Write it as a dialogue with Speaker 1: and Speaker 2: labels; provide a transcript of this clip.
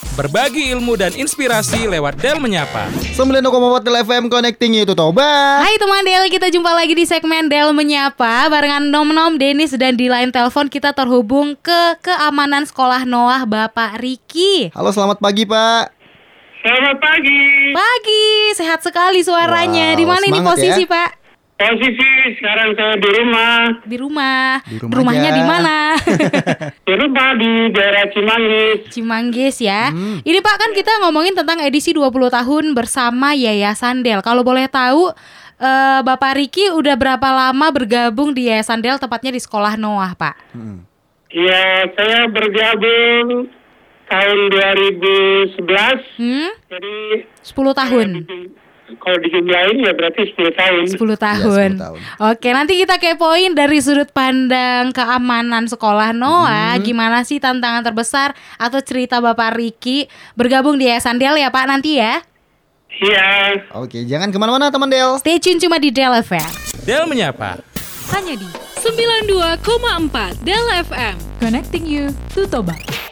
Speaker 1: Berbagi ilmu dan inspirasi lewat Del Menyapa.
Speaker 2: 90,4 Del FM Connecting You to Toba.
Speaker 3: Hai teman Del, kita jumpa lagi di segmen Del Menyapa barengan Nom, Denis, dan di line telepon kita terhubung ke keamanan sekolah Noah Bapak Riki.
Speaker 2: Halo, selamat pagi Pak.
Speaker 4: Selamat pagi.
Speaker 3: Pagi, sehat sekali suaranya.
Speaker 2: Wow,
Speaker 3: Di mana ini
Speaker 2: semangat
Speaker 3: posisi
Speaker 2: ya.
Speaker 3: Pak?
Speaker 4: Posisi sekarang saya di rumah.
Speaker 3: Di rumah.
Speaker 2: Di rumah
Speaker 3: Rumahnya
Speaker 2: aja.
Speaker 3: di mana?
Speaker 4: Di rumah di daerah Cimanggis.
Speaker 3: Cimanggis ya. Ini Pak, kan kita ngomongin tentang edisi 20 tahun bersama Yayasan Del. Kalau boleh tahu, Bapak Riki udah berapa lama bergabung di Yayasan Del, tepatnya di sekolah Noah, Pak?
Speaker 4: Ya, saya bergabung tahun 2011. Jadi
Speaker 3: 10 tahun.
Speaker 4: kalau dijumlahin ya berarti 10 tahun.
Speaker 3: 10 tahun.
Speaker 2: 10 tahun.
Speaker 3: Oke, nanti kita kepoin dari sudut pandang keamanan sekolah Noah. Gimana sih tantangan terbesar atau cerita Bapak Riki bergabung di Yayasan Del ya Pak nanti ya.
Speaker 4: Iya.
Speaker 2: Oke, jangan kemana-mana teman Del.
Speaker 3: Stay tune cuma di Del FM.
Speaker 1: Del Menyapa.
Speaker 5: Hanya di 92,4 Del FM. Connecting you to Toba.